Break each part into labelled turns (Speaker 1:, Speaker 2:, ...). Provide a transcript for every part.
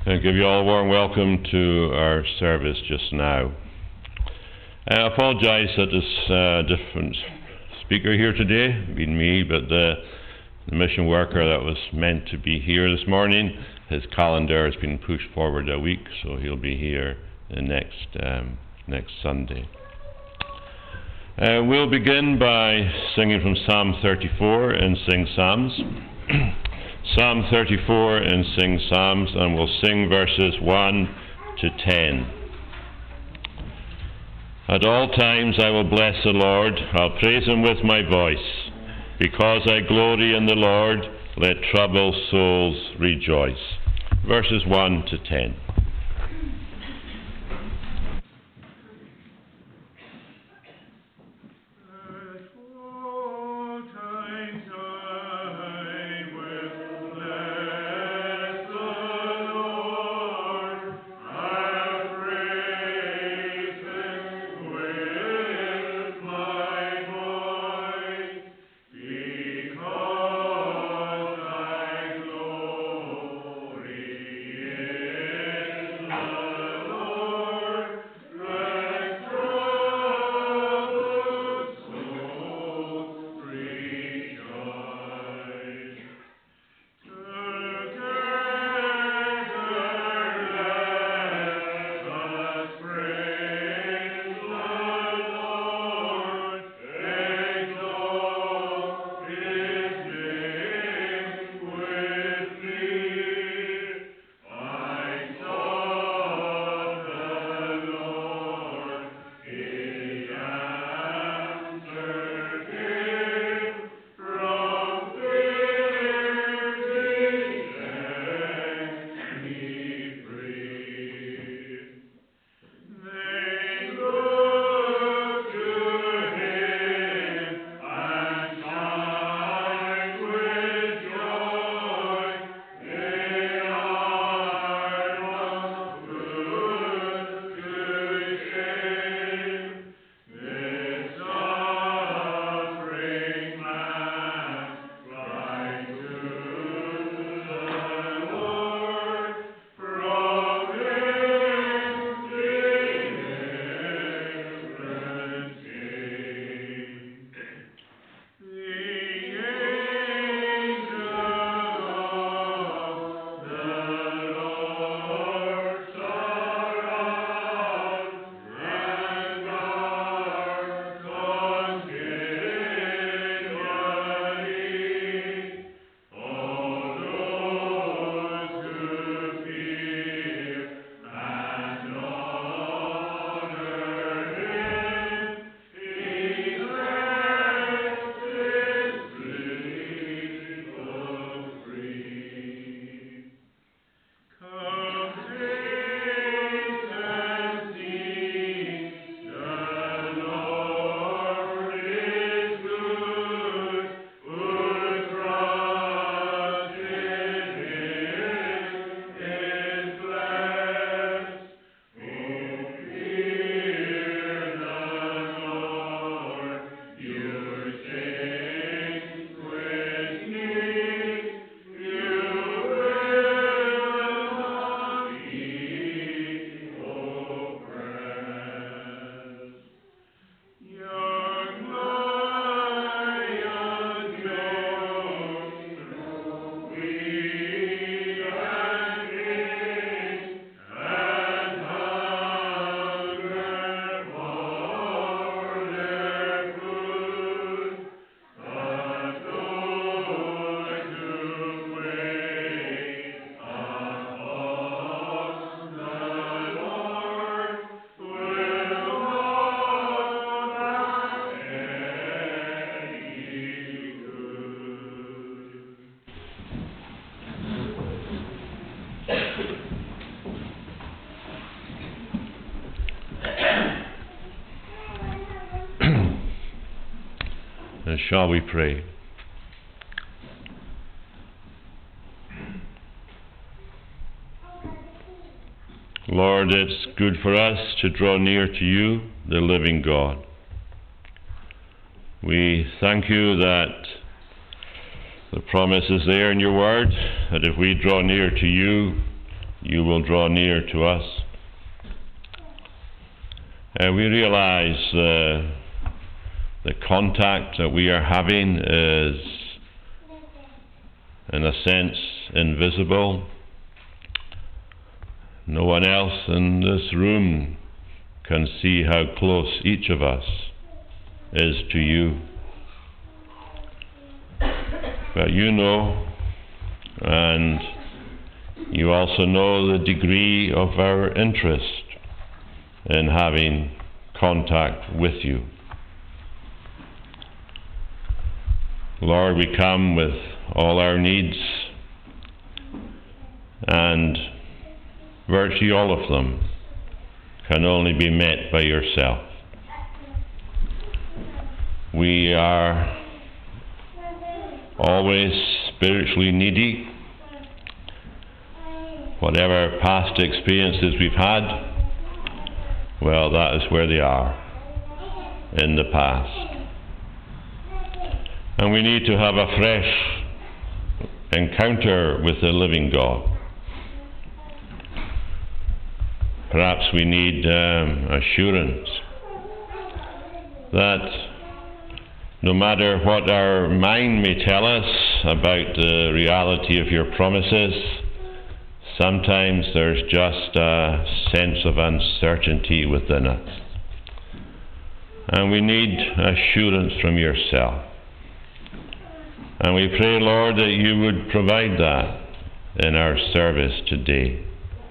Speaker 1: I give you all a warm welcome to our service just now. I apologise that there's a different speaker here today, being me, but the mission worker that was meant to be here this morning, his calendar has been pushed forward a week, so he'll be here the next Sunday. We'll begin by singing from Psalm 34 and sing psalms. Psalm 34 and sing psalms, and we'll sing verses 1 to 10. At all times I will bless the Lord, I'll praise him with my voice. Because I glory in the Lord, let troubled souls rejoice. Verses 1 to 10. Shall we pray? Lord, it's good for us to draw near to you, the living God. We thank you that the promise is there in your word, that if we draw near to you, you will draw near to us. We realize the contact that we are having is, in a sense, invisible. No one else in this room can see how close each of us is to you. But you know, and you also know the degree of our interest in having contact with you. Lord, we come with all our needs, and virtually all of them can only be met by yourself. We are always spiritually needy. Whatever past experiences we've had, well, that is where they are, in the past. And we need to have a fresh encounter with the living God. Perhaps we need assurance that no matter what our mind may tell us about the reality of your promises, sometimes there's just a sense of uncertainty within us. And we need assurance from yourself. And we pray, Lord, that you would provide that in our service today.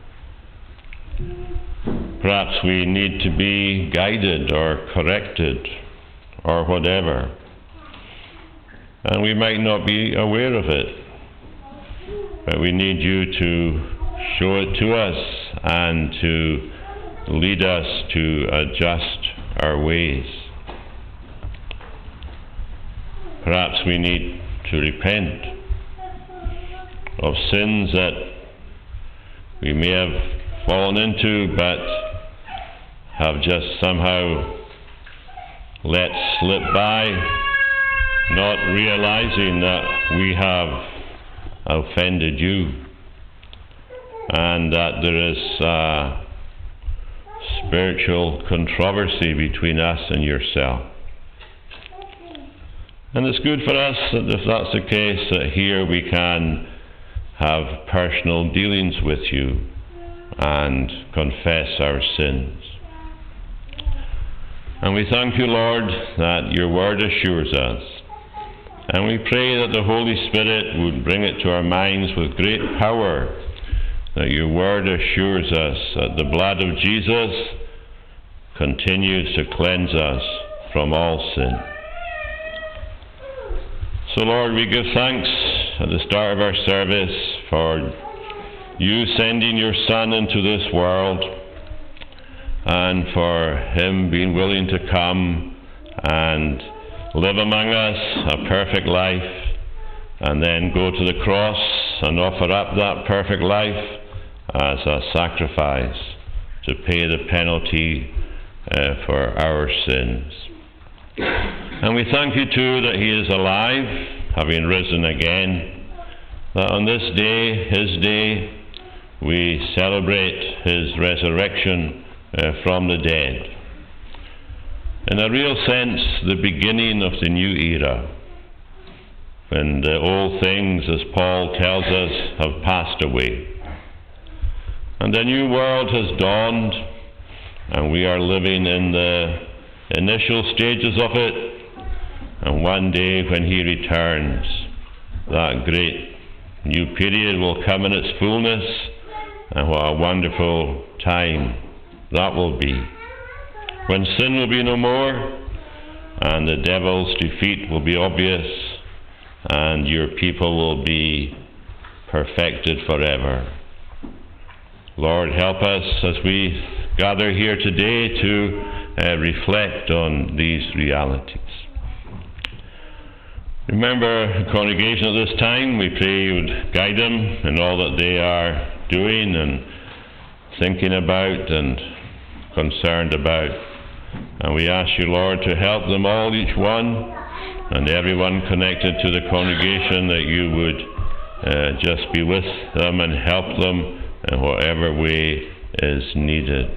Speaker 1: Perhaps we need to be guided or corrected or whatever, and we might not be aware of it, but we need you to show it to us and to lead us to adjust our ways. Perhaps we need to repent of sins that we may have fallen into but have just somehow let slip by, not realizing that we have offended you and that there is a spiritual controversy between us and yourself. And it's good for us that if that's the case, that here we can have personal dealings with you and confess our sins. And we thank you, Lord, that your word assures us. And we pray that the Holy Spirit would bring it to our minds with great power, that your word assures us that the blood of Jesus continues to cleanse us from all sin. So, Lord, we give thanks at the start of our service for you sending your Son into this world, and for him being willing to come and live among us a perfect life, and then go to the cross and offer up that perfect life as a sacrifice to pay the penalty for our sins. And we thank you too that he is alive, having risen again, that on this day, his day, we celebrate his resurrection from the dead. In a real sense, the beginning of the new era, when the old things, as Paul tells us, have passed away. And a new world has dawned, and we are living in the initial stages of it. And one day when he returns, that great new period will come in its fullness, and what a wonderful time that will be, when sin will be no more, and the devil's defeat will be obvious, and your people will be perfected forever. Lord, help us as we gather here today to reflect on these realities. Remember the congregation at this time. We pray you would guide them in all that they are doing and thinking about and concerned about. And we ask you, Lord, to help them all, each one, and everyone connected to the congregation, that you would just be with them and help them in whatever way is needed.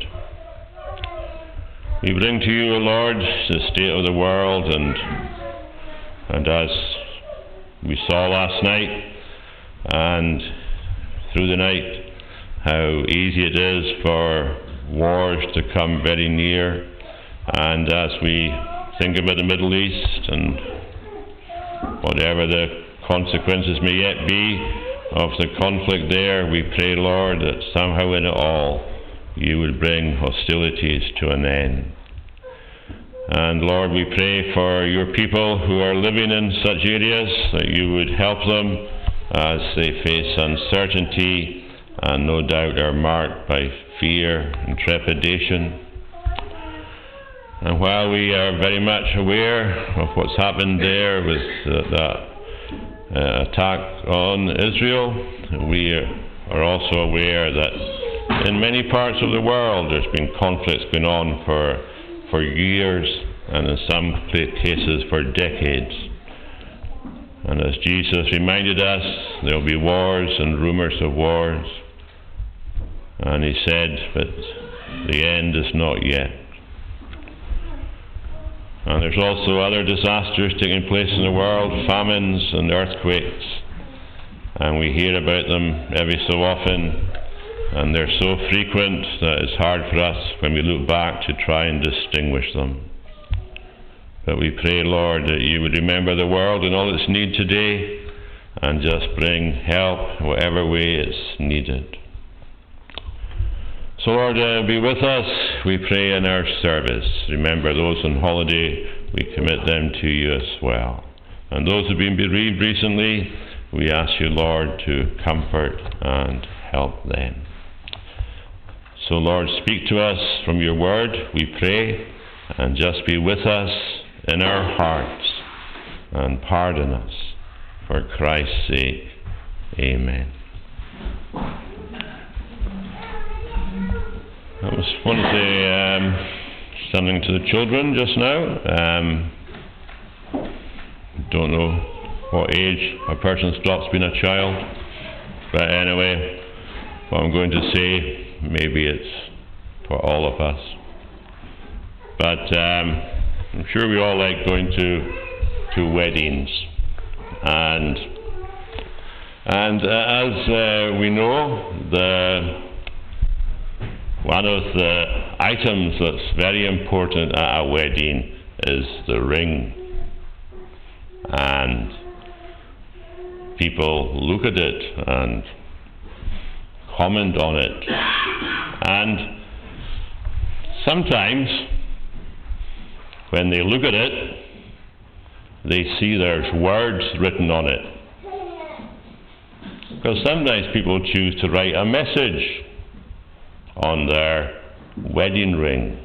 Speaker 1: We bring to you, O Lord, the state of the world, and as we saw last night and through the night, how easy it is for wars to come very near. And as we think about the Middle East and whatever the consequences may yet be of the conflict there, we pray, Lord, that somehow in it all you would bring hostilities to an end. And Lord, we pray for your people who are living in such areas, that you would help them as they face uncertainty and no doubt are marked by fear and trepidation. And while we are very much aware of what's happened there with that attack on Israel, we are also aware that in many parts of the world there's been conflicts going on for years, and in some cases for decades. And as Jesus reminded us, there will be wars and rumors of wars. And he said, but the end is not yet. And there's also other disasters taking place in the world, famines and earthquakes. And we hear about them every so often, and they're so frequent that it's hard for us when we look back to try and distinguish them. But we pray, Lord, that you would remember the world in all its need today and just bring help whatever way it's needed. So, Lord, be with us, we pray, in our service. Remember those on holiday, we commit them to you as well. And those who have been bereaved recently, we ask you, Lord, to comfort and help them. So, Lord, speak to us from your word, we pray, and just be with us in our hearts and pardon us. For Christ's sake, amen. I just want to say something to the children just now. Don't know what age a person stops being a child, but anyway, what I'm going to say, maybe it's for all of us. But I'm sure we all like going to weddings, and as we know, one of the items that's very important at a wedding is the ring. And people look at it and comment on it. And sometimes, when they look at it, they see there's words written on it. Because sometimes people choose to write a message on their wedding ring.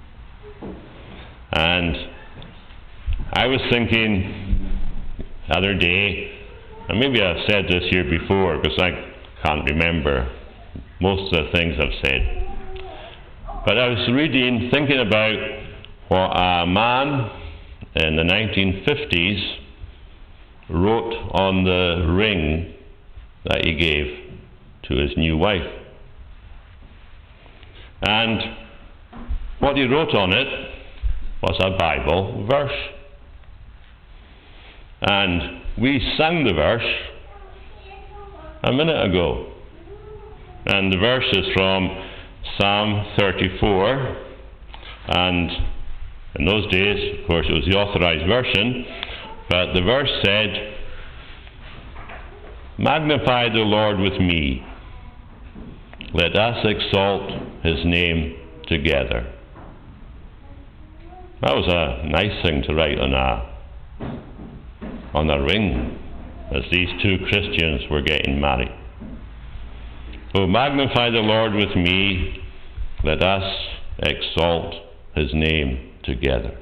Speaker 1: And I was thinking the other day, and maybe I've said this here before because I can't remember most of the things I've said, but I was reading, thinking about what a man in the 1950s wrote on the ring that he gave to his new wife. And what he wrote on it was a Bible verse. And we sang the verse a minute ago. And the verse is from Psalm 34. And in those days, of course, it was the authorized version. But the verse said, "Magnify the Lord with me. Let us exalt his name together." That was a nice thing to write on a ring as these two Christians were getting married. "Oh, magnify the Lord with me. Let us exalt his name together."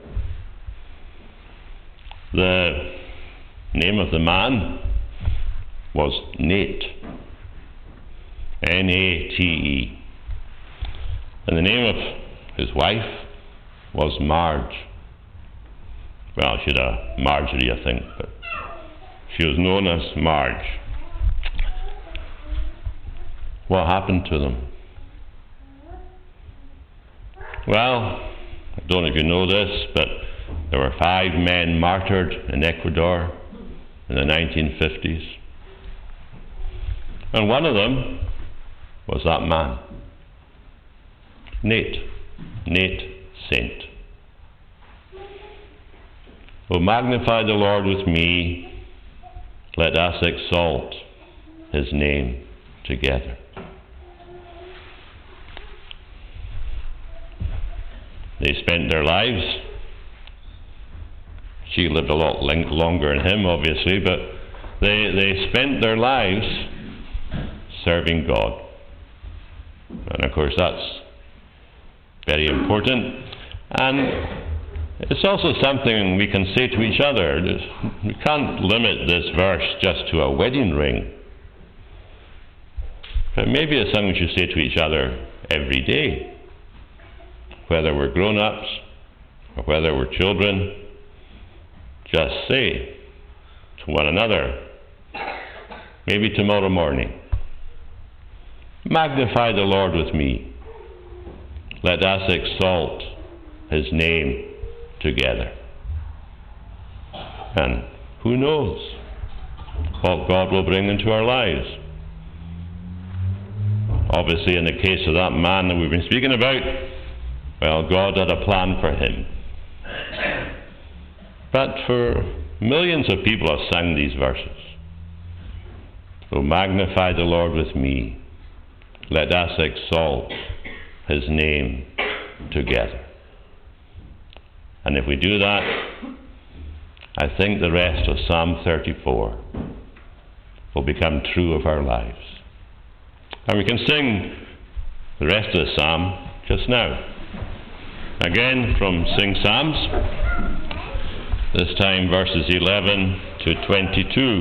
Speaker 1: The name of the man was Nate. N-A-T-E. And the name of his wife was Marge. Well, she'd a Marjorie, I think, but she was known as Marge. What happened to them? Well, I don't know if you know this, but there were 5 men martyred in Ecuador in the 1950s. And one of them was that man, Nate Saint. Oh, magnify the Lord with me, let us exalt his name together. They spent their lives. She lived a lot longer than him, obviously, but they spent their lives serving God. And of course that's very important. And it's also something we can say to each other. We can't limit this verse just to a wedding ring. But maybe it's something we should say to each other every day. Whether we're grown-ups or whether we're children, just say to one another, maybe tomorrow morning, magnify the Lord with me. Let us exalt his name together. And who knows what God will bring into our lives. Obviously, in the case of that man that we've been speaking about, well, God had a plan for him. But for millions of people have sung these verses. Oh, magnify the Lord with me. Let us exalt his name together. And if we do that, I think the rest of Psalm 34 will become true of our lives. And we can sing the rest of the psalm just now. Again from Sing Psalms, this time verses 11 to 22.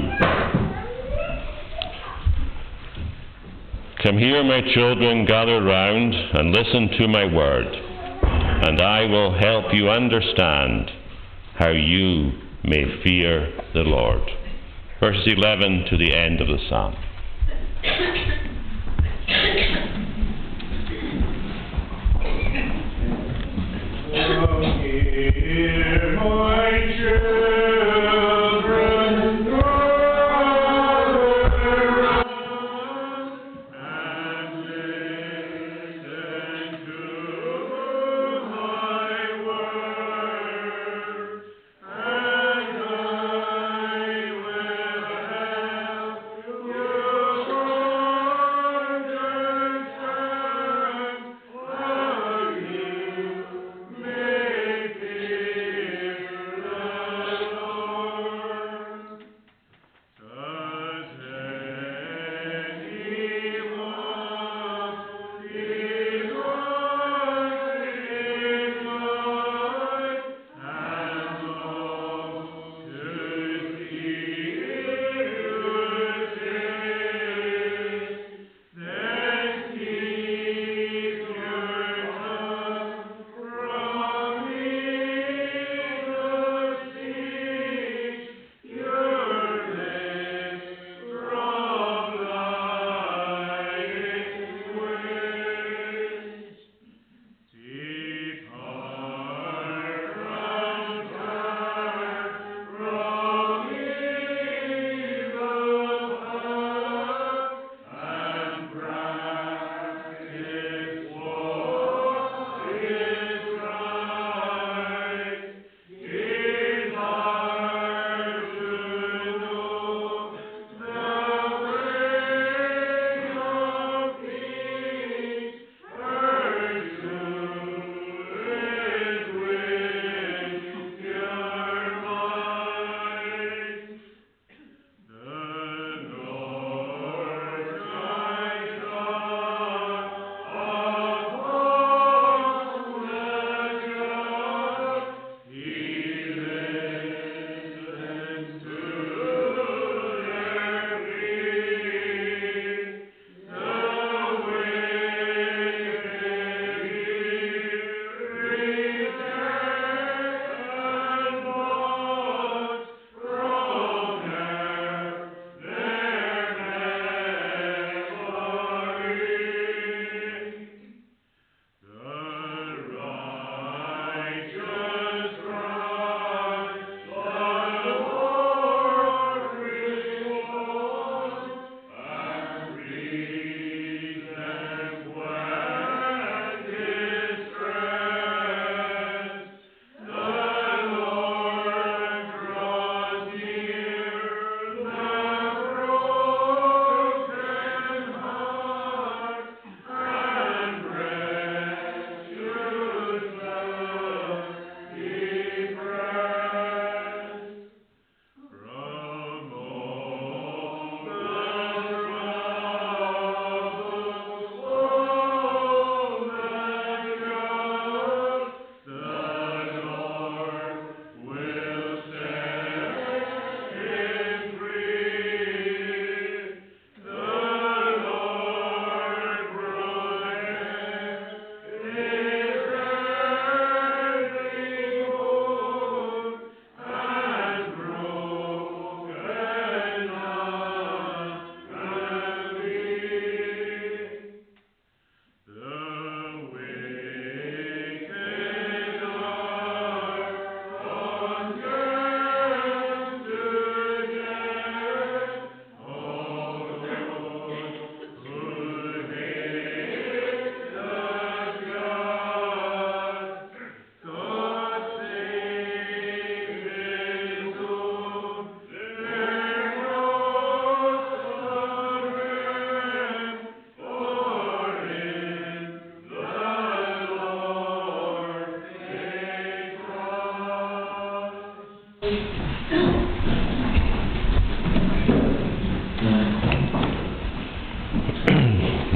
Speaker 1: Come here, my children, gather round and listen to my word, and I will help you understand how you may fear the Lord. Verses 11 to the end of the psalm.
Speaker 2: Hear my children, gather round and listen to my word, and I will help you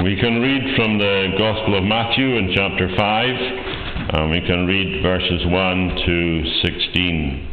Speaker 1: We can read from the Gospel of Matthew in chapter 5, and we can read verses 1 to 16.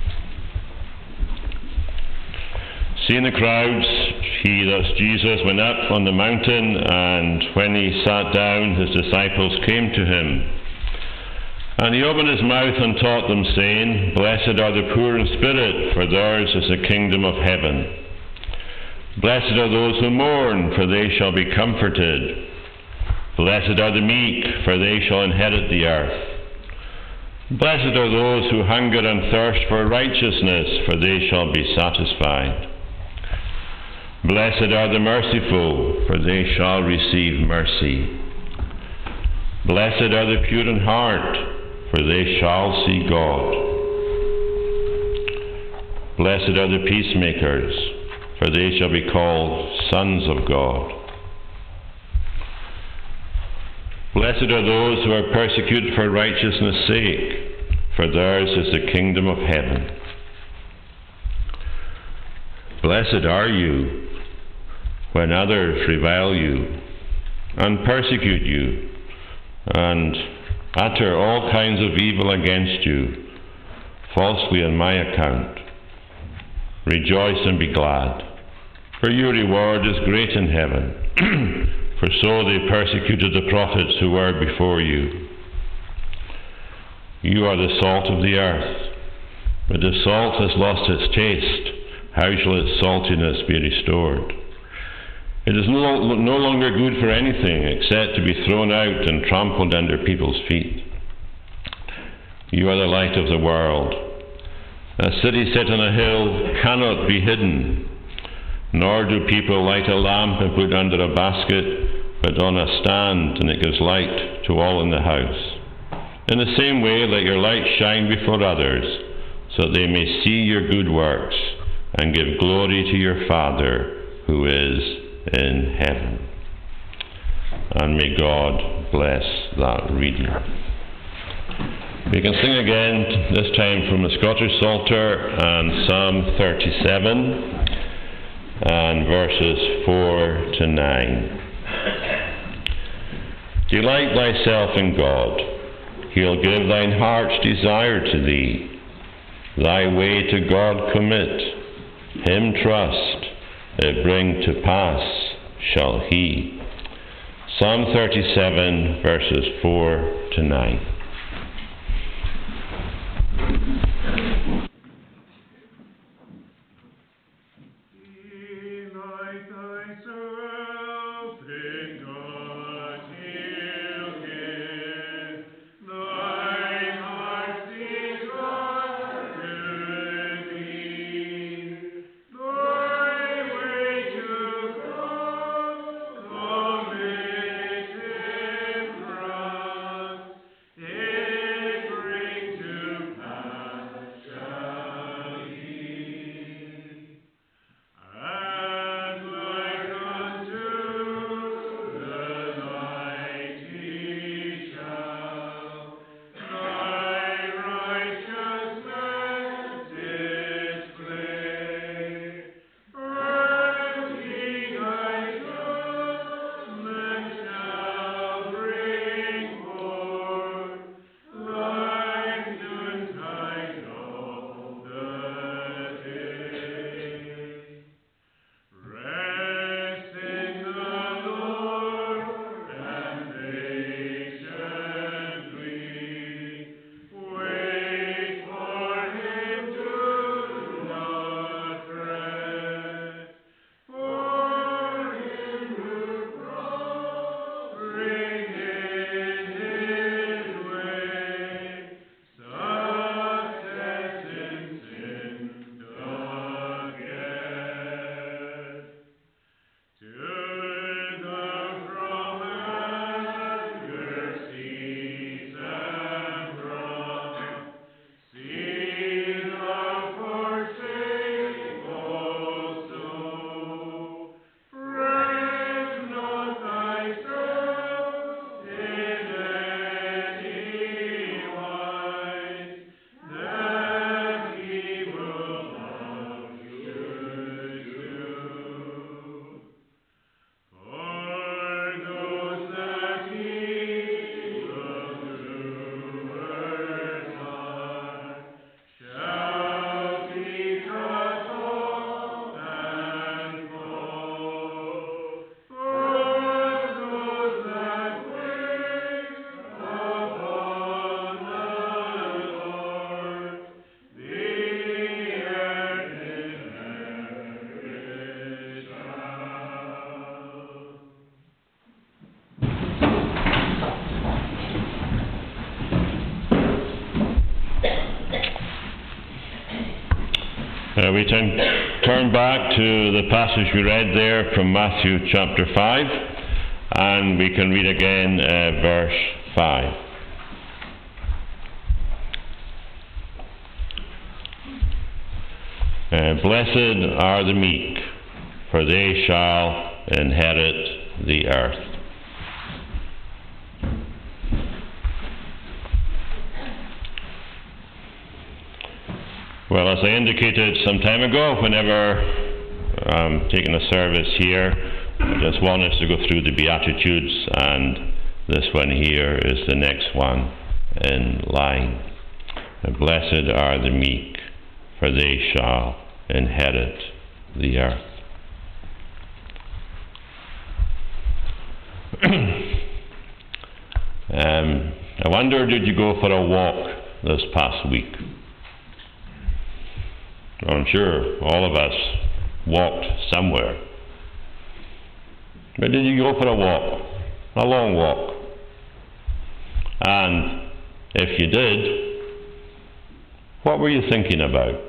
Speaker 1: Seeing the crowds, he, that's Jesus, went up on the mountain, and when he sat down, his disciples came to him. And he opened his mouth and taught them, saying, Blessed are the poor in spirit, for theirs is the kingdom of heaven. Blessed are those who mourn, for they shall be comforted. Blessed are the meek, for they shall inherit the earth. Blessed are those who hunger and thirst for righteousness, for they shall be satisfied. Blessed are the merciful, for they shall receive mercy. Blessed are the pure in heart, for they shall see God. Blessed are the peacemakers, for they shall be called sons of God. Blessed are those who are persecuted for righteousness' sake, for theirs is the kingdom of heaven. Blessed are you when others revile you, and persecute you, and utter all kinds of evil against you, falsely on my account. Rejoice and be glad, for your reward is great in heaven, for so they persecuted the prophets who were before you. You are the salt of the earth, but if salt has lost its taste, how shall its saltiness be restored? It is no longer good for anything except to be thrown out and trampled under people's feet. You are the light of the world. A city set on a hill cannot be hidden, nor do people light a lamp and put it under a basket, but on a stand, and it gives light to all in the house. In the same way, let your light shine before others, so that they may see your good works and give glory to your Father who is in heaven. And may God bless that reading. We can sing again, this time from the Scottish Psalter and Psalm 37 and verses 4 to 9. Delight thyself in God. He'll give thine heart's desire to thee. Thy way to God commit. Him trust. It bring to pass shall he. Psalm 37 verses 4 to 9.
Speaker 2: Delight thyself in God, he'll give thine heart's desire to thee. Thy way to God, commit him trust.
Speaker 1: We turn back to the passage we read there from Matthew chapter 5, and we can read again verse 5. Blessed are the meek, for they shall inherit the earth. Well, as I indicated some time ago, whenever I'm taking a service here, I just want us to go through the Beatitudes, and this one here is the next one in line. Blessed are the meek, for they shall inherit the earth. I wonder, did you go for a walk this past week? I'm sure all of us walked somewhere. But did you go for a walk? A long walk? And if you did, what were you thinking about?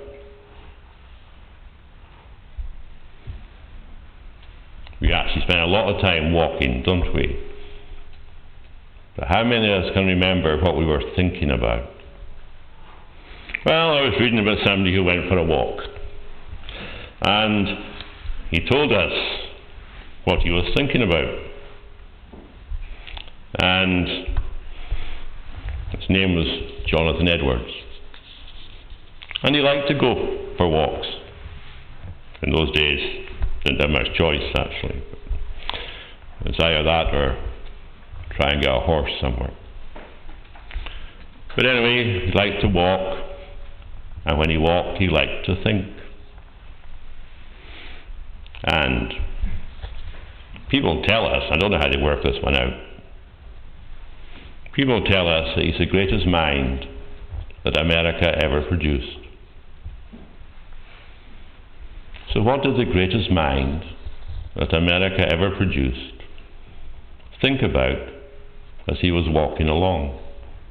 Speaker 1: We actually spend a lot of time walking, don't we? But how many of us can remember what we were thinking about? Well, I was reading about somebody who went for a walk, and he told us what he was thinking about. And his name was Jonathan Edwards. And he liked to go for walks. In those days, didn't have much choice, actually. It was either that or try and get a horse somewhere. But anyway, he liked to walk. And when he walked, he liked to think. And people tell us, I don't know how they work this one out, people tell us that he's the greatest mind that America ever produced. So what did the greatest mind that America ever produced think about as he was walking along?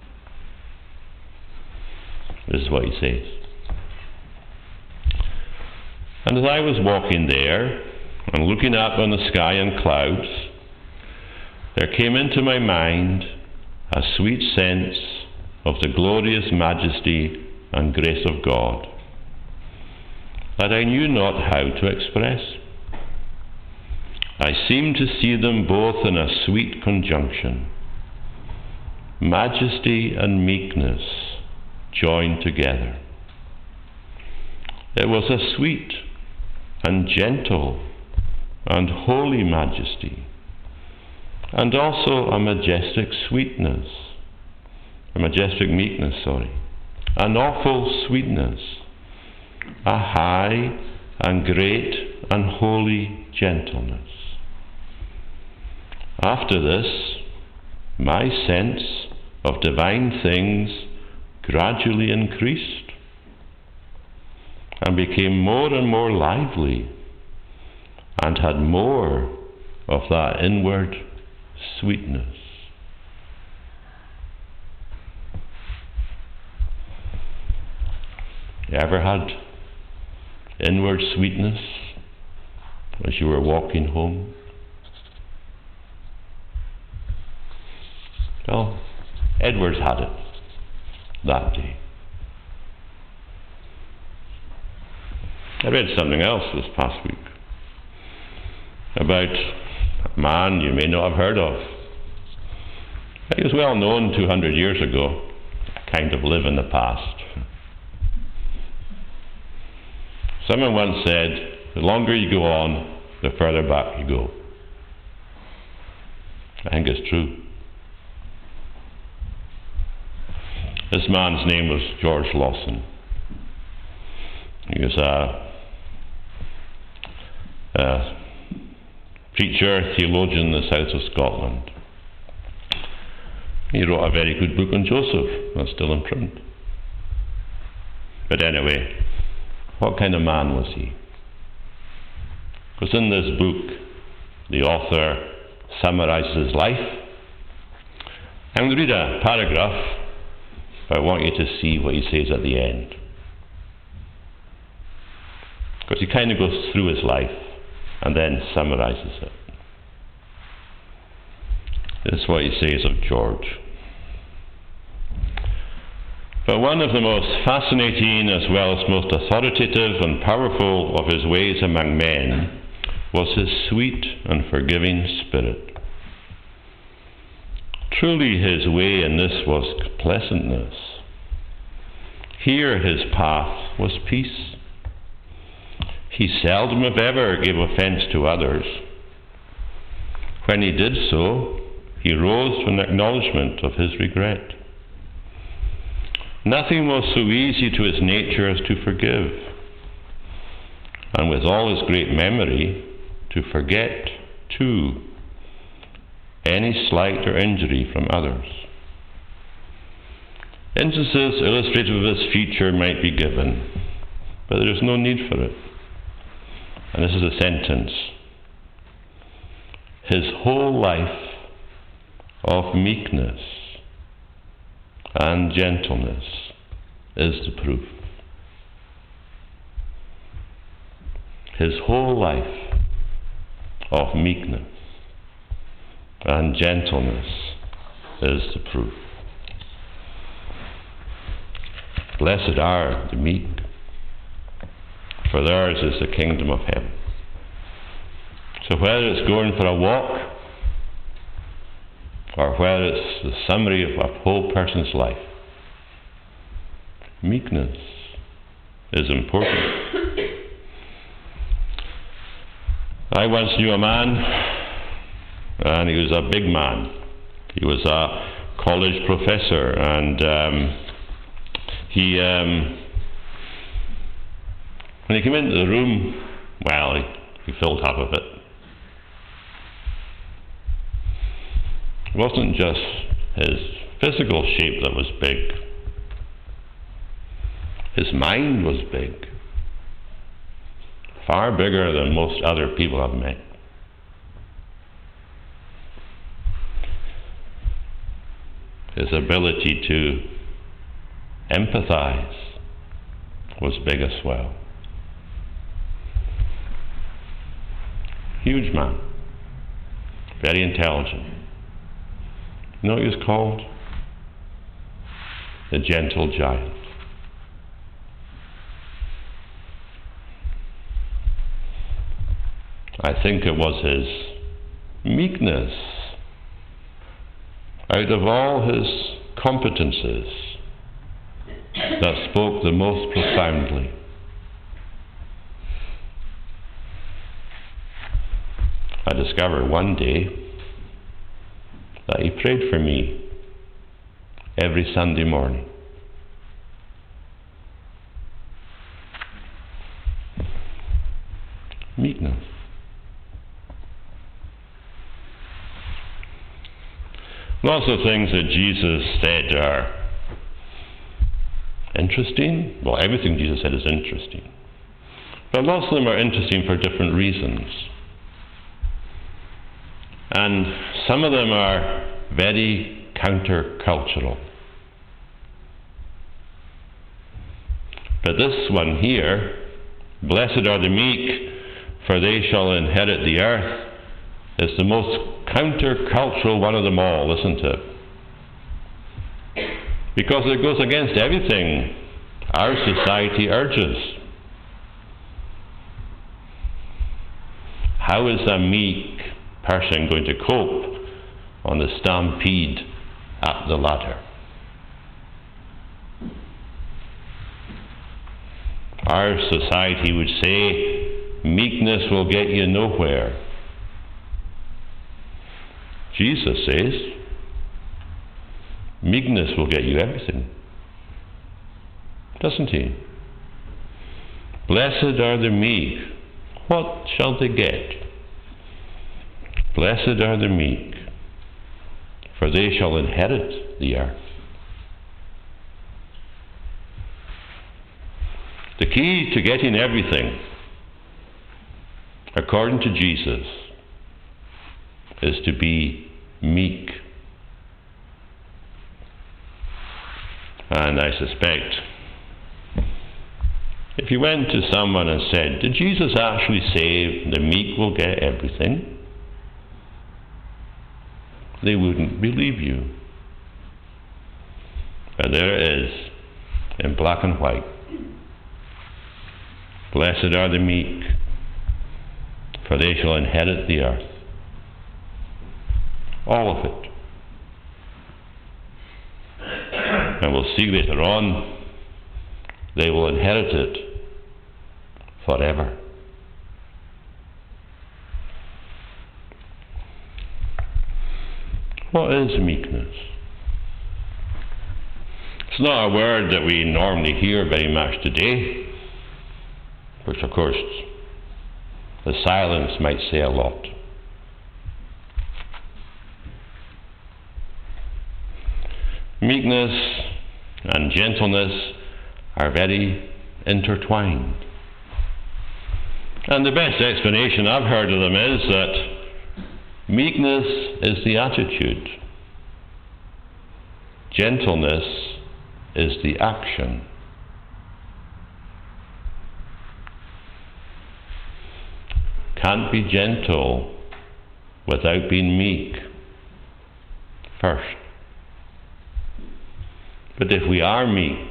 Speaker 1: This is what he says. And as I was walking there, and looking up on the sky and clouds, there came into my mind a sweet sense of the glorious majesty and grace of God that I knew not how to express. I seemed to see them both in a sweet conjunction, majesty and meekness joined together. It was a sweet and gentle and holy majesty, and also a majestic sweetness, a majestic meekness, an awful sweetness, a high and great and holy gentleness. After this, my sense of divine things gradually increased and became more and more lively, and had more of that inward sweetness. You ever had inward sweetness as you were walking home? Well, Edwards had it that day. I read something else this past week about a man you may not have heard of. He was well known 200 years ago. I kind of live in the past. Someone once said, the longer you go on, the further back you go. I think it's true. This man's name was George Lawson. He was a preacher, theologian in the south of Scotland. He wrote a very good book on Joseph, that's still in print. But anyway, what kind of man was he? Because in this book, the author summarizes his life. I'm going to read a paragraph, but I want you to see what he says at the end. Because he kind of goes through his life and then summarizes it. This is what he says of George. But one of the most fascinating as well as most authoritative and powerful of his ways among men was his sweet and forgiving spirit. Truly his way in this was pleasantness. Here his path was peace. He seldom if ever gave offence to others. When he did so, he rose to an acknowledgement of his regret. Nothing was so easy to his nature as to forgive, and with all his great memory, to forget too any slight or injury from others. Instances illustrative of this feature might be given, but there is no need for it. And this is a sentence. His whole life of meekness and gentleness is the proof. His whole life of meekness and gentleness is the proof. Blessed are the meek, for theirs is the kingdom of heaven. So whether it's going for a walk, or whether it's the summary of a whole person's life, meekness is important. I once knew a man, and he was a big man. He was a college professor, and when he came into the room, well, he filled half of it. It wasn't just his physical shape that was big. His mind was big. Far bigger than most other people I've met. His ability to empathize was big as well. Huge man. Very intelligent. You know what he was called? The gentle giant. I think it was his meekness, out of all his competences, that spoke the most profoundly. I discovered one day that he prayed for me every Sunday morning. Meekness. Lots of things that Jesus said are interesting. Well, everything Jesus said is interesting. But lots of them are interesting for different reasons. And some of them are very countercultural. But this one here, blessed are the meek, for they shall inherit the earth, is the most countercultural one of them all, isn't it? Because it goes against everything our society urges. How is a meek person going to cope on the stampede up the ladder? Our society would say meekness will get you nowhere. Jesus says meekness will get you everything, doesn't he? Blessed are the meek. What shall they get? Blessed are the meek, for they shall inherit the earth. The key to getting everything, according to Jesus, is to be meek. And I suspect If you went to someone and said, did Jesus actually say the meek will get everything? They wouldn't believe you. But there it is, in black and white. Blessed are the meek, for they shall inherit the earth. All of it. And we'll see later on, they will inherit it forever. What is meekness? It's not a word that we normally hear very much today, which of course the silence might say a lot. Meekness and gentleness are very intertwined. And the best explanation I've heard of them is that meekness is the attitude. Gentleness is the action. Can't be gentle without being meek first. But if we are meek,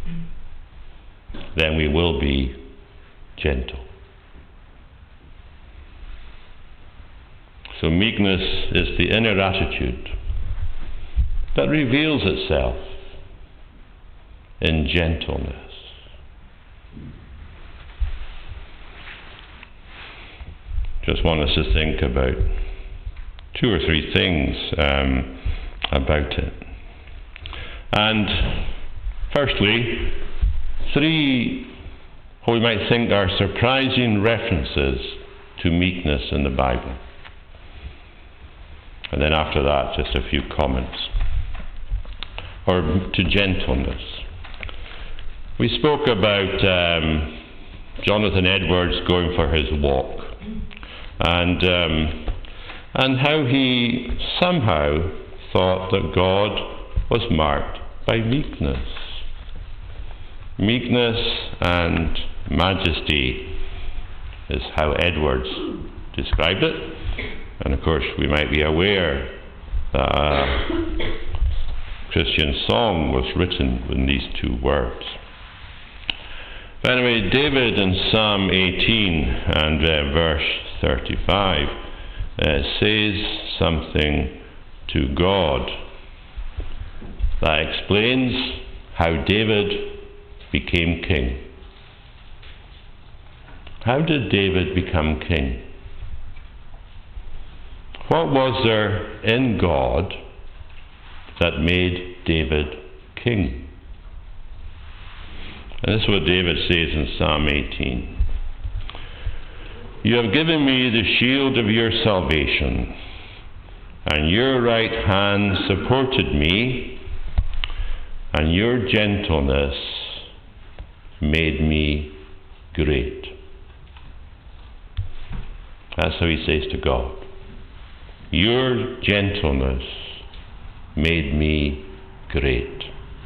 Speaker 1: then we will be gentle. So meekness is the inner attitude that reveals itself in gentleness. Just want us to think about 2 or 3 things about it. And firstly, 3 what we might think are surprising references to meekness in the Bible. And then after that, just a few comments. Or to gentleness. We spoke about Jonathan Edwards going for his walk, and how he somehow thought that God was marked by meekness. Meekness and majesty is how Edwards described it. And of course we might be aware that a Christian song was written with these 2 words. But anyway, David in Psalm 18 and verse 35 says something to God that explains how David became king. How did David become king? What was there in God that made David king? And this is what David says in Psalm 18. You have given me the shield of your salvation, and your right hand supported me, and your gentleness made me great. That's how he says to God. Your gentleness made me great.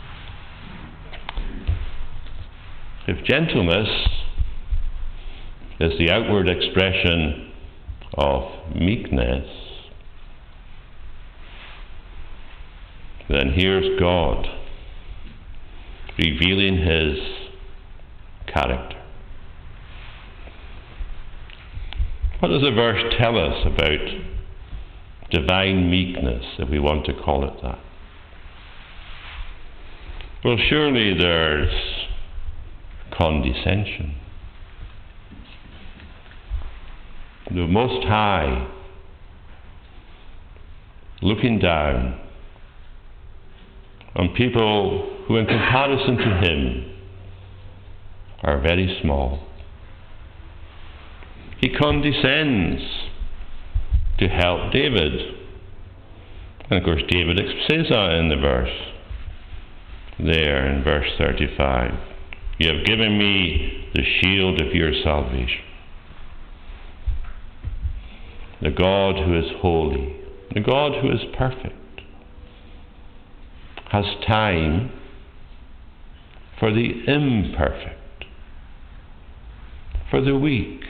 Speaker 1: If gentleness is the outward expression of meekness, then here's God revealing his character. What does the verse tell us about divine meekness, if we want to call it that? Well, surely there's condescension. The Most High looking down on people who in comparison to him are very small. He condescends to help David. And of course David says that in the verse there in verse 35. You have given me the shield of your salvation. The God who is holy, the God who is perfect, has time for the imperfect. for the weak,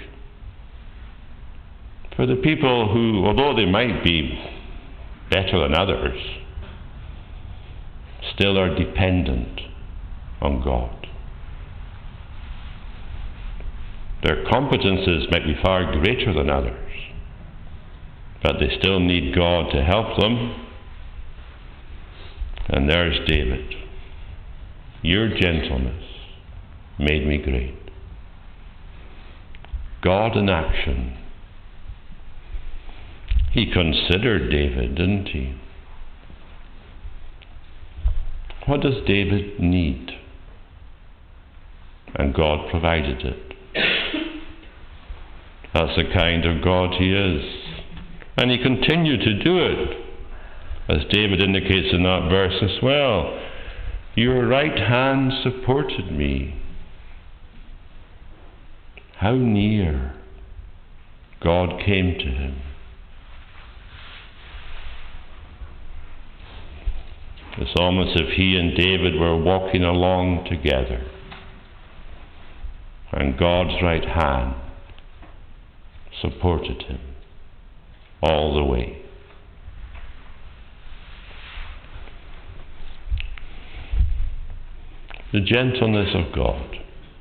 Speaker 1: for the people who, although they might be better than others, still are dependent on God. Their competences might be far greater than others, but they still need God to help them. And there's David. Your gentleness made me great. God in action. He considered David, didn't he? What does David need? And God provided it. That's the kind of God he is. And he continued to do it, as David indicates in that verse as well. Your right hand supported me. How near God came to him. It's almost as if he and David were walking along together, and God's right hand supported him all the way. The gentleness of God.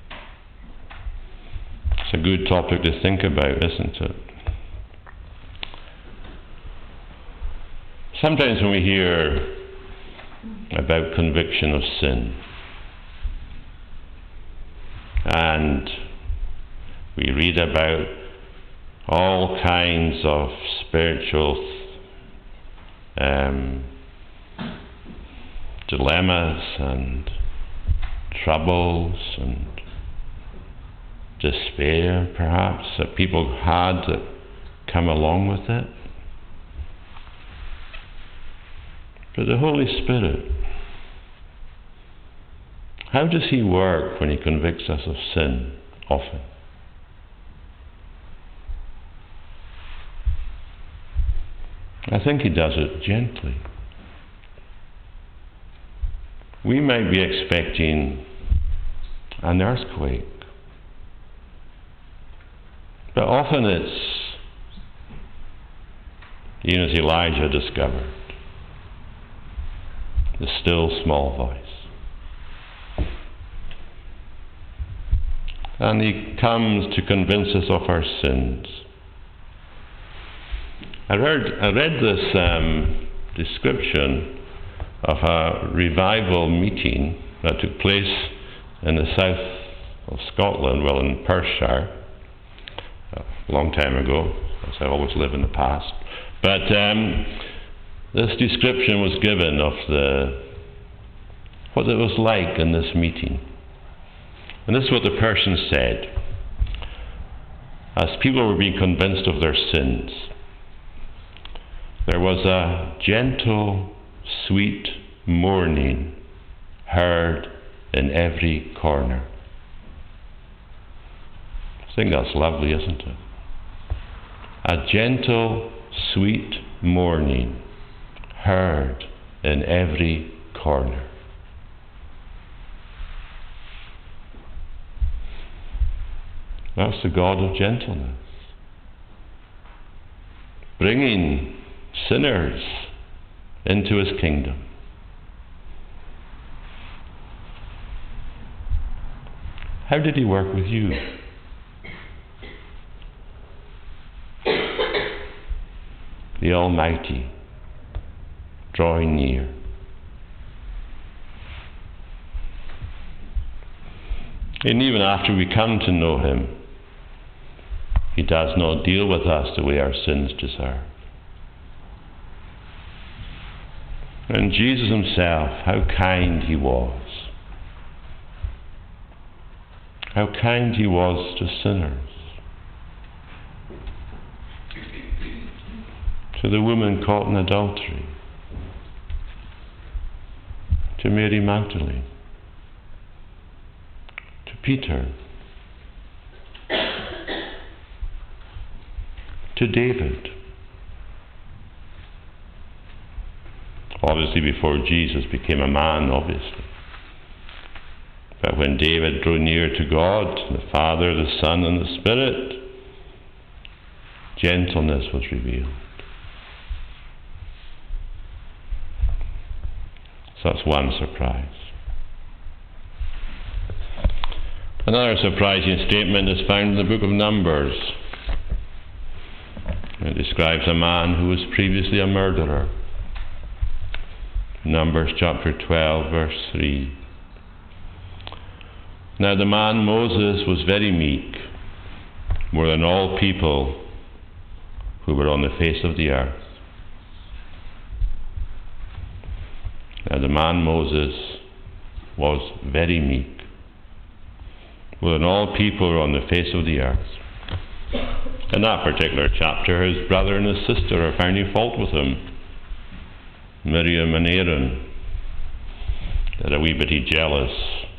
Speaker 1: It's a good topic to think about, isn't it? Sometimes when we hear about conviction of sin, and we read about all kinds of spiritual dilemmas and troubles and despair, perhaps, that people had that come along with it. But the Holy Spirit, how does he work when he convicts us of sin often? I think he does it gently. We might be expecting an earthquake, but often it's, even as Elijah discovered, the still small voice. And he comes to convince us of our sins. I read this description of a revival meeting that took place in the south of Scotland, well, in Perthshire, a long time ago, as I always live in the past. But this description was given of what it was like in this meeting. And this is what the person said. As people were being convinced of their sins, there was a gentle, sweet mourning heard in every corner. I think that's lovely, isn't it? A gentle, sweet mourning heard in every corner. That's the God of gentleness, bringing sinners into his kingdom. How did he work with you? The Almighty drawing near. And even after we come to know him, he does not deal with us the way our sins deserve. And Jesus himself, how kind he was. How kind he was to sinners. To the woman caught in adultery. To Mary Magdalene. To Peter. To David. Obviously before Jesus became a man, obviously. But when David drew near to God, the Father, the Son, and the Spirit, gentleness was revealed. So that's one surprise. Another surprising statement is found in the book of Numbers. It describes a man who was previously a murderer. Numbers chapter 12, verse 3. Now the man Moses was very meek, more than all people who were on the face of the earth. Now the man Moses was very meek, more than all people who were on the face of the earth. In that particular chapter, his brother and his sister are finding fault with him. Miriam and Aaron. They're a wee bitty jealous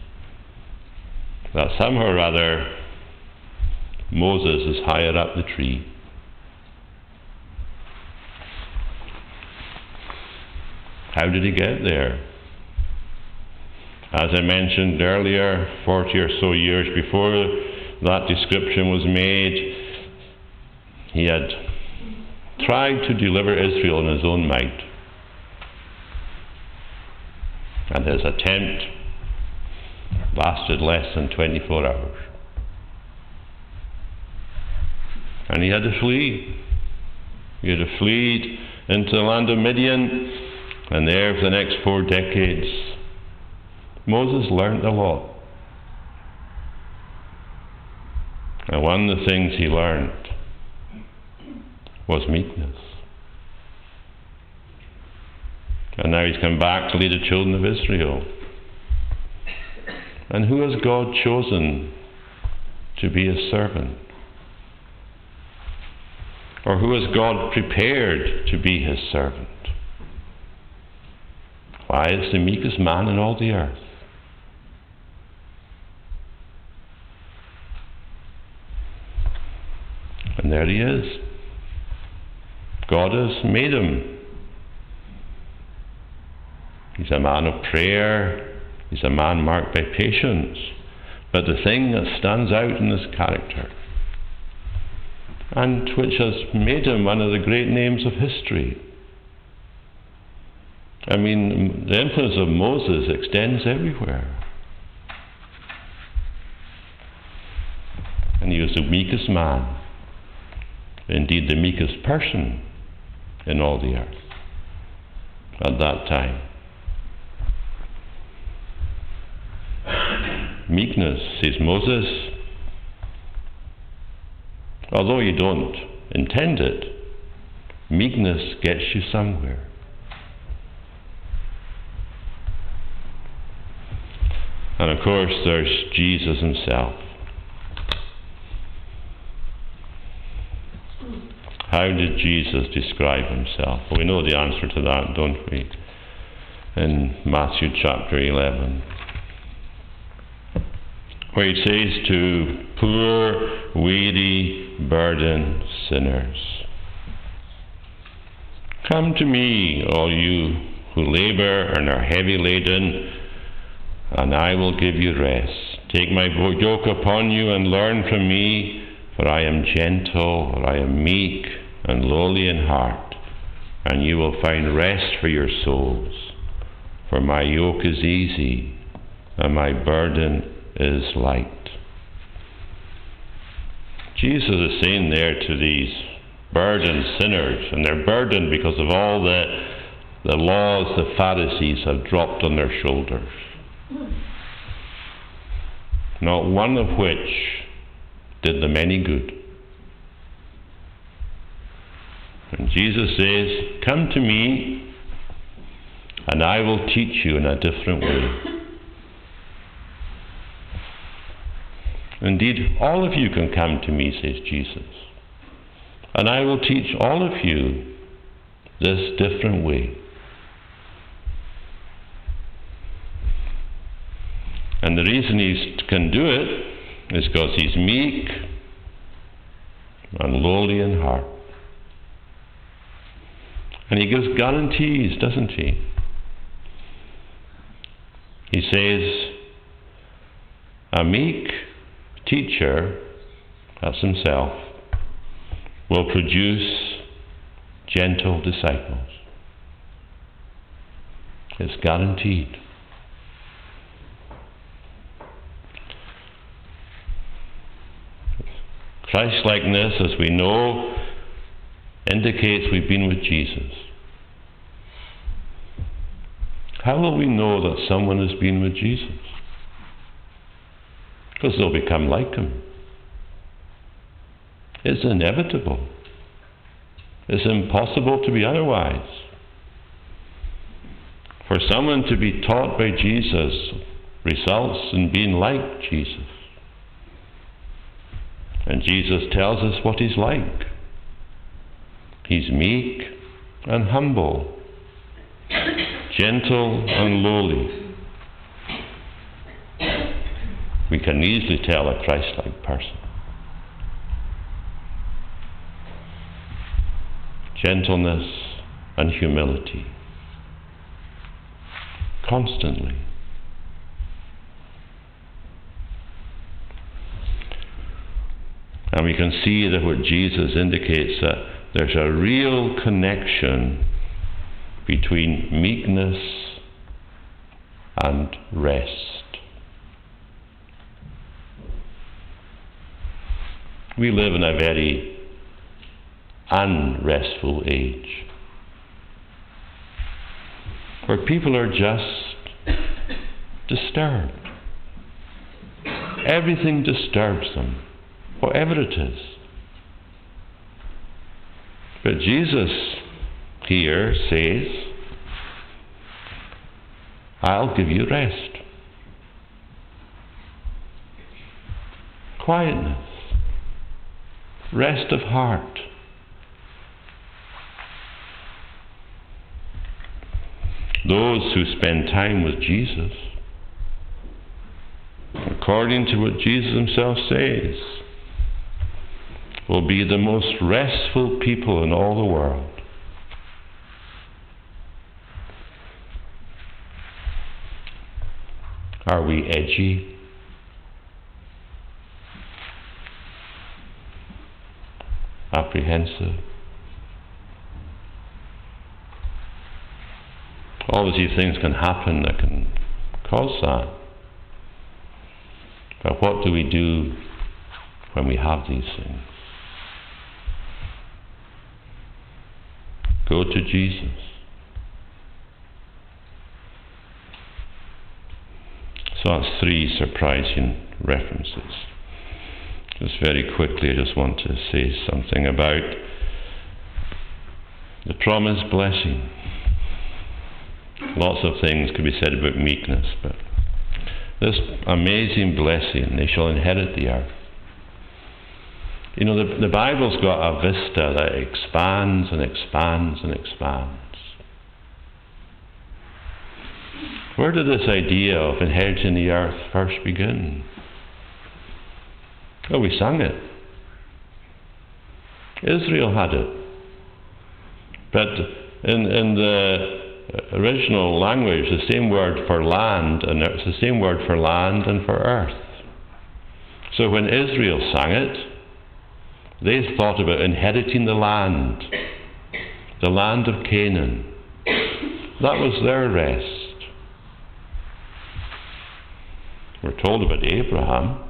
Speaker 1: that somehow or other Moses is higher up the tree. How did he get there? As I mentioned earlier, 40 or so years before that description was made, he had tried to deliver Israel in his own might. And his attempt lasted less than 24 hours. And he had to flee. He had to flee into the land of Midian, and there for the next 4 decades, Moses learned a lot. And one of the things he learned was meekness. And now he's come back to lead the children of Israel. And who has God chosen to be his servant? Or who has God prepared to be his servant? Why, it's the meekest man in all the earth. And there he is. God has made him. He's a man of prayer. He's a man marked by patience. But the thing that stands out in his character, and which has made him one of the great names of history. I mean, the influence of Moses extends everywhere. And he was the meekest man, indeed the meekest person in all the earth at that time. Meekness, says Moses, although you don't intend it, meekness gets you somewhere. And of course there's Jesus himself. How did Jesus describe himself? Well, we know the answer to that, don't we? In Matthew chapter 11. Where he says to poor, weary, burdened sinners, "Come to me, all you who labor and are heavy laden, and I will give you rest. Take my yoke upon you and learn from me, for I am gentle, or I am meek and lowly in heart, and you will find rest for your souls. For my yoke is easy, and my burden is light." Jesus is saying there to these burdened sinners, and they're burdened because of all the laws the Pharisees have dropped on their shoulders, not one of which did them any good. And Jesus says, "Come to me, and I will teach you in a different way." Indeed, all of you can come to me, says Jesus, and I will teach all of you this different way. And the reason he can do it is because he's meek and lowly in heart. And he gives guarantees, doesn't he? He says, A meek teacher, that's himself, will produce gentle disciples. It's guaranteed. Christ-likeness, as we know, indicates we've been with Jesus. How will we know that someone has been with Jesus? Because they'll become like him. It's inevitable. It's impossible to be otherwise. For someone to be taught by Jesus results in being like Jesus. And Jesus tells us what he's like. He's meek and humble, gentle and lowly. We can easily tell a Christ-like person. Gentleness and humility. Constantly. And we can see that what Jesus indicates, that there's a real connection between meekness and rest. We live in a very unrestful age, where people are just disturbed. Everything disturbs them, whatever it is. But Jesus here says, I'll give you rest. Quietness. Rest of heart. Those who spend time with Jesus, according to what Jesus himself says, will be the most restful people in all the world. Are we edgy? Apprehensive? All these things can happen that can cause that. But what do we do when we have these things? Go to Jesus. So that's 3 surprising references. Just very quickly, I just want to say something about the promised blessing. Lots of things could be said about meekness, but this amazing blessing, they shall inherit the earth. You know, the Bible's got a vista that expands and expands and expands. Where did this idea of inheriting the earth first begin? Oh, we sang it. Israel had it. But in the original language, the same word for land, and it's the same word for land and for earth. So when Israel sang it, they thought about inheriting the land of Canaan. That was their rest. We're told about Abraham,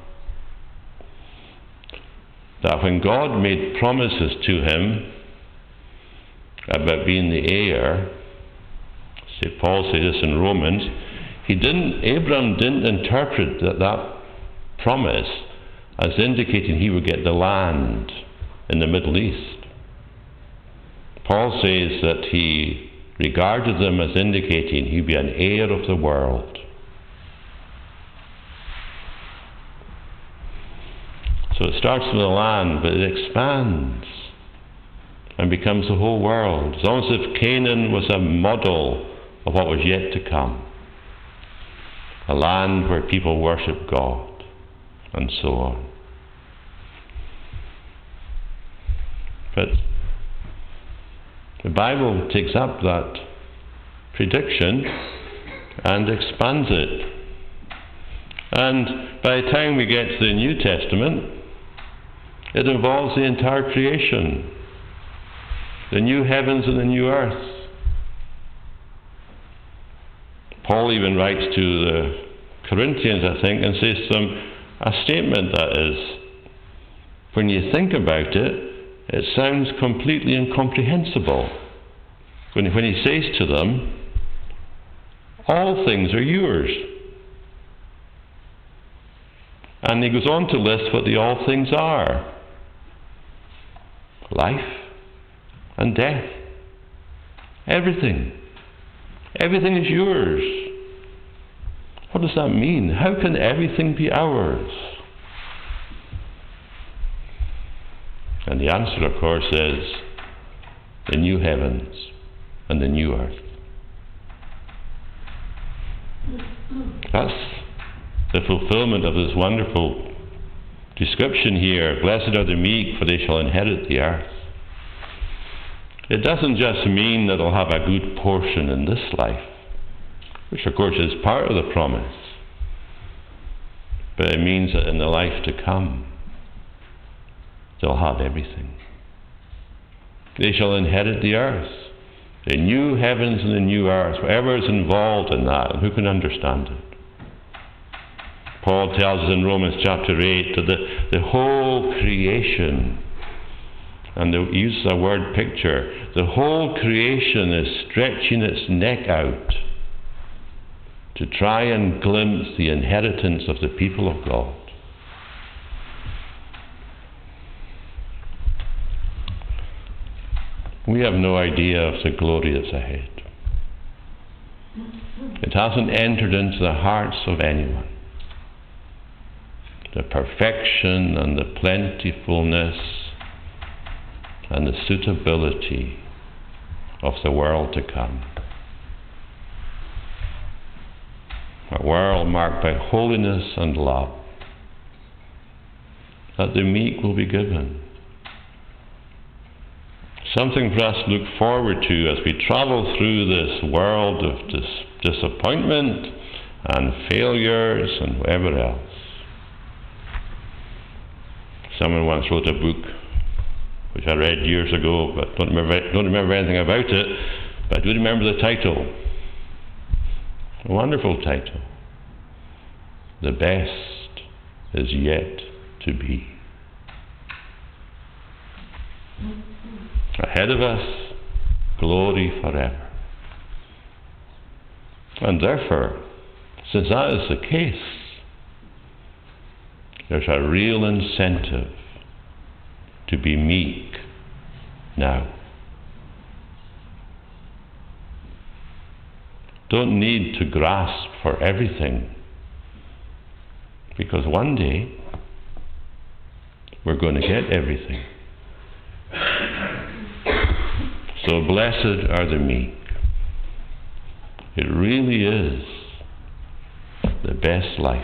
Speaker 1: that when God made promises to him about being the heir, St. Paul says this in Romans, Abraham didn't interpret that promise as indicating he would get the land in the Middle East. Paul says that he regarded them as indicating he'd be an heir of the world. So it starts with the land, but it expands and becomes the whole world. It's almost as if Canaan was a model of what was yet to come. A land where people worship God, and so on. But the Bible takes up that prediction and expands it. And by the time we get to the New Testament, it involves the entire creation, the new heavens and the new earth. Paul even writes to the Corinthians, I think, and says to them a statement that is, when you think about it, it sounds completely incomprehensible. When he says to them, all things are yours. And he goes on to list what the all things are. Life and death. Everything. Everything is yours. What does that mean? How can everything be ours? And the answer, of course, is the new heavens and the new earth. That's the fulfillment of this wonderful description here. Blessed are the meek, for they shall inherit the earth. It doesn't just mean that they'll have a good portion in this life, which of course is part of the promise, but it means that in the life to come, they'll have everything. They shall inherit the earth, the new heavens and the new earth, whatever is involved in that, and who can understand it? Paul tells us in Romans chapter 8 that the whole creation, and he uses a word picture, the whole creation is stretching its neck out to try and glimpse the inheritance of the people of God. We have no idea of the glory that's ahead. It hasn't entered into the hearts of anyone. The perfection and the plentifulness and the suitability of the world to come. A world marked by holiness and love, that the meek will be given. Something for us to look forward to as we travel through this world of disappointment and failures and whatever else. Someone once wrote a book, which I read years ago, but don't remember anything about it, but I do remember the title. A wonderful title. The best is yet to be. Ahead of us, glory forever. And therefore, since that is the case, there's a real incentive to be meek now. Don't need to grasp for everything, because one day we're going to get everything. So blessed are the meek. It really is the best life.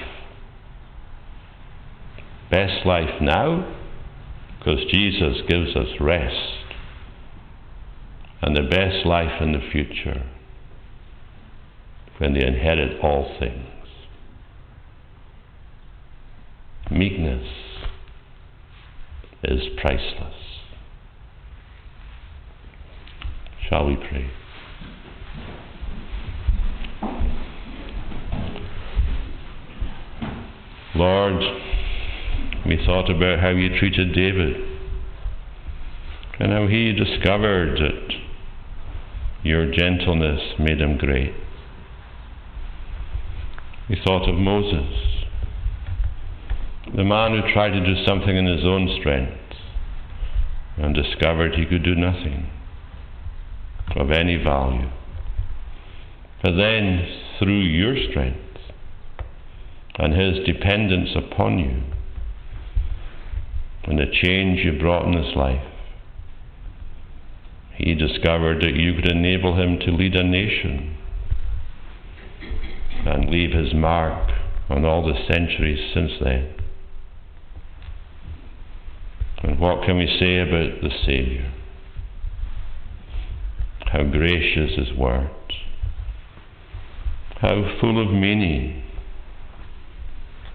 Speaker 1: Best life now, because Jesus gives us rest, and the best life in the future, when they inherit all things. Meekness is priceless. Shall we pray? Lord, we thought about how you treated David and how he discovered that your gentleness made him great. We thought of Moses, the man who tried to do something in his own strength and discovered he could do nothing of any value. But then, through your strength and his dependence upon you and the change you brought in his life, he discovered that you could enable him to lead a nation and leave his mark on all the centuries since then. And what can we say about the Saviour? How gracious his words, how full of meaning,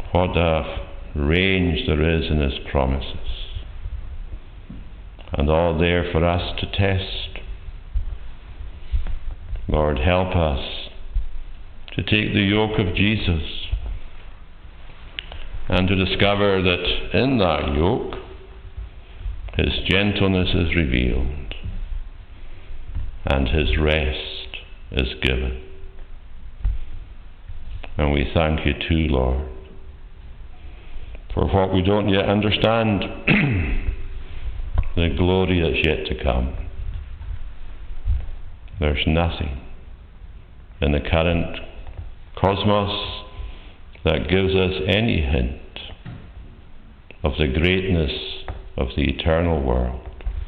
Speaker 1: what a range there is in His promises, and all there for us to test. Lord, help us to take the yoke of Jesus and to discover that in that yoke His gentleness is revealed and His rest is given. And we thank You too, Lord, for what we don't yet understand, the glory that's yet to come. There's nothing in the current cosmos that gives us any hint of the greatness of the eternal world.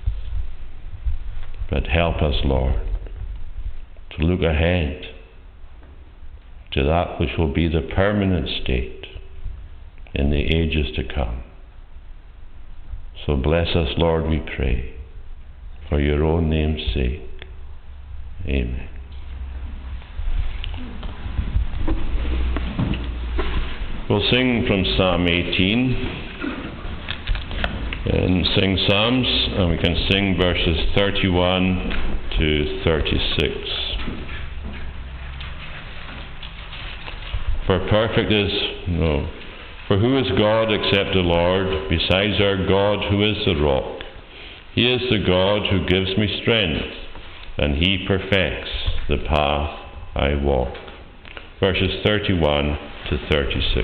Speaker 1: But help us, Lord, to look ahead to that which will be the permanent state in the ages to come. So bless us, Lord, we pray, for Your own name's sake. Amen. We'll sing from Psalm 18 and sing Psalms, and we can sing verses 31 to 36. For perfect is, for who is God except the Lord, besides our God who is the rock? He is the God who gives me strength, and He perfects the path I walk. Verses 31 to 36.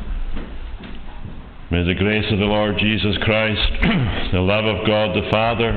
Speaker 1: May the grace of the Lord Jesus Christ, the love of God the Father,